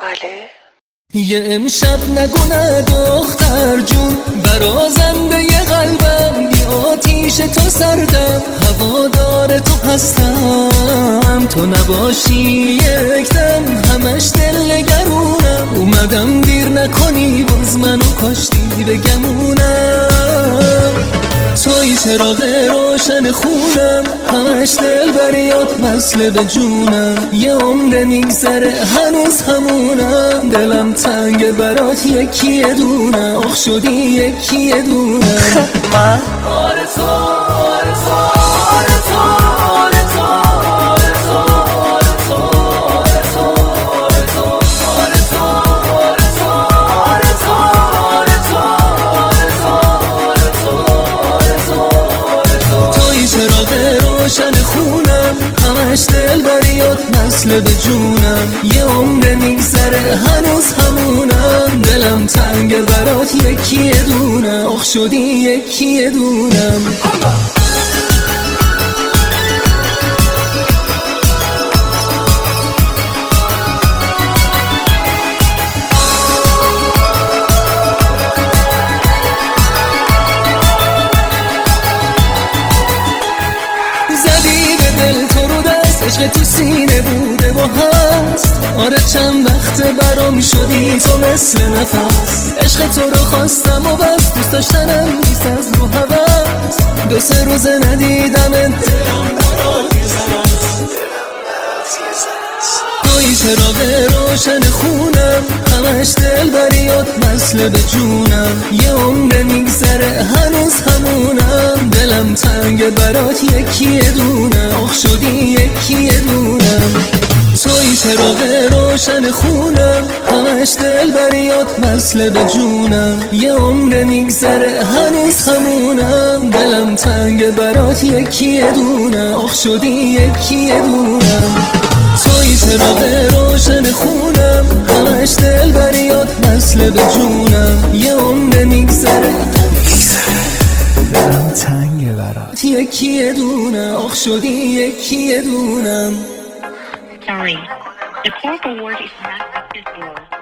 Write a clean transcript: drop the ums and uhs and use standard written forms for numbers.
بله. یه امشب نگونه دختر جون، برازنده ی قلبم، بی آتیش تو سردم، هوادار تو هستم، تو نباشی یک دم همش دل نگرونم، اومدم دیر نکنی باز منو کاشتی بگمونم، توی چراغ روشن خونم، همش دل بریات وصله به جونم، یه عمر میگذره هنوز همونم، دلم تنگ برات یکی دونم، آخ شدی یکی دونم. من آره تو آره تو آره تو آره تو آره تو آره تو آره تو آره تو آره تو آره تو آره تو آره تو آره تو آره تو توی چراغ روشن خونم، همش دل بریات وصله به جونم، یه عمر میگذره هنوز همونم، دلم تنگ برات یکی دونم، آخ شدی یکی دونم. زدی به دل تو رو دست، عشق تو سینه بوده و هست، آره چند وقت برام شدی تو مثل نفس، عشق تو رو خواستم و بس، دوست داشتنم نیست از رو هوس، دو سه روز ندیدم دلم برات یه توی چراغ روشن خونم، همش دل بریات وصله به جونم، یه عمر میگذره هنوز همونم، دلم تنگ برات یکی دونم، آخ شدی یکی دونم. توی چراغ روشن خونم، همش دل بریات وصله به جونم، یه عمر میگذره هنوز همونم، دلم تنگ برات یکی دونم، آخ شدی یکی دونم. توی چراغ روشن خونم، همش دل بریات وصله به جونم، یه عمر میگذره دلم تنگ برات یکی دونم، آخ شدی یکی دونم. Sorry, the port award is not acceptable.